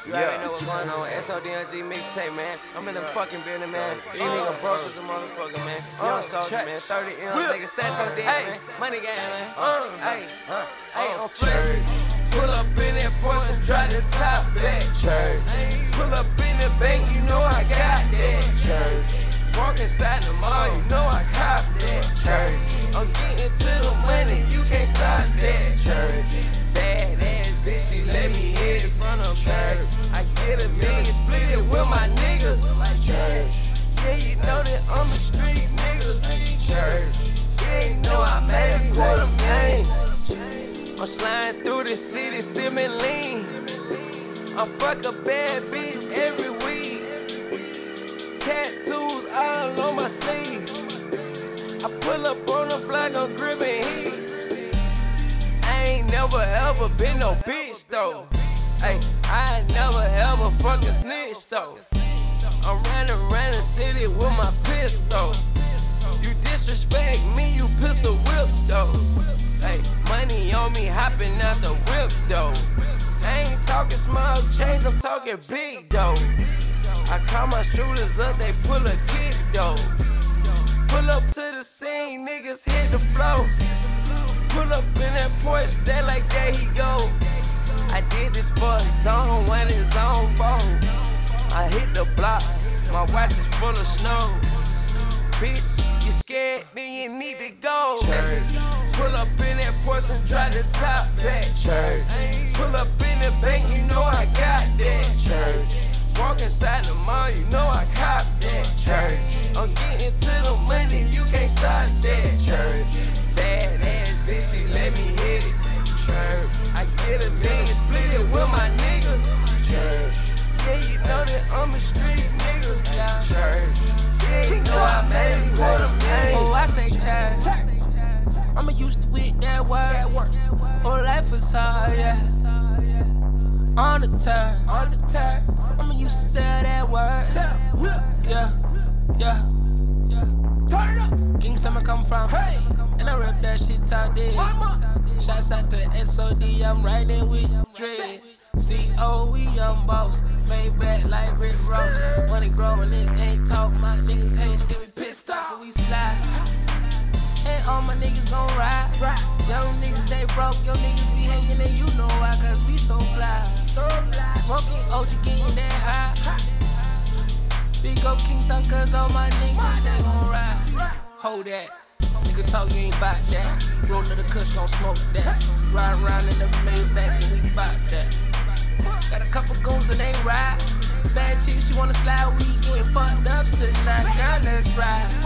You already know what's going on. SODNG mixtape, man. I'm in the fucking building, man. These niggas broke as a motherfucker, man. Young soldier, man. 30 M's, nigga. Stats on D, man. Money game, man. Hey, on flex. Pull up in that Porsche and try to top that church. Pull up in the bank, you know I got that church. Walk inside the mall, you know I cop that church. I'm getting to the money, you can't stop that church. Bad ass bitch, she let me hit it from the church. I get a million, split it with my niggas like church. Yeah, you know that I'm a street nigga like church. Yeah, you know I made a $250,000. I'm sliding through the city, sipping lean. I fuck a bad bitch every week. Tattoos all on my sleeve. I pull up on the block, I'm gripping heat. I ain't never ever been no bitch though. Ay, I ain't never ever fucking snitch though. I'm running around the city with my pistol. You disrespect me, you pistol whip though. Ay, money on me, hopping out the whip though. I ain't talking small change, I'm talking big though. I call my shooters up, they pull a kick though. Pull up to the scene, niggas hit the floor. Pull up in that Porsche, they like, there he go. I did this for his own, when his own phone. I hit the block, my watch is full of snow. Bitch, you scared, then you need to go. Church. Pull up in that Porsche and try to top that church. Pull up in the bank, you know I got that church. Walk inside the mall, you know I cop that church. I'm getting to the money, you can't stop that church. Bad ass bitch, she let me hit it. Church. I get a million, split it with my niggas. Church. Yeah, you know that I'm a street nigga. Church. Yeah, you know I made a $250,000. Oh, I say church. I'm used to it, that word. Oh, life is hard, yeah. On the turn. I'm used to say that word. Yeah. Turn up. Kingston I come from. And I rep that shit out there. Shouts out to SOD, I'm riding with Dre. CO, we young boss. Made back like Rick Ross. Money growing, it ain't talk. My niggas hate to get me pissed off, we slide. And all my niggas gon' ride. Young niggas, they broke. Young niggas be hating, and you know why, cause we so fly. Smoking OG, getting that high. Big up Kingston, cause all my niggas, they gon' ride. Hold that. Nigga talk, you ain't bout that. Roll to the kush, gon' smoke that. Ride around in the Maybach and we bout that. Got a couple goons and they ride. Bad chick, she wanna slide, we getting fucked up tonight. Girl, let's ride.